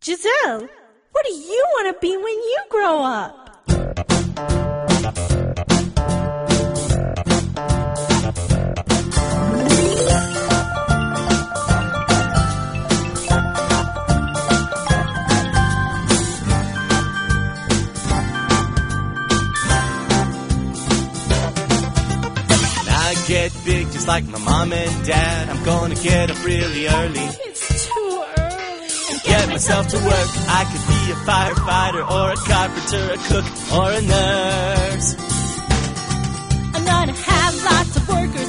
Giselle, what do you want to be when you grow up? Get big just like my mom and dad. I'm gonna get up really early. It's too early. And get myself to work. I could be a firefighter or a carpenter, a cook or a nurse. I'm gonna have lots of workers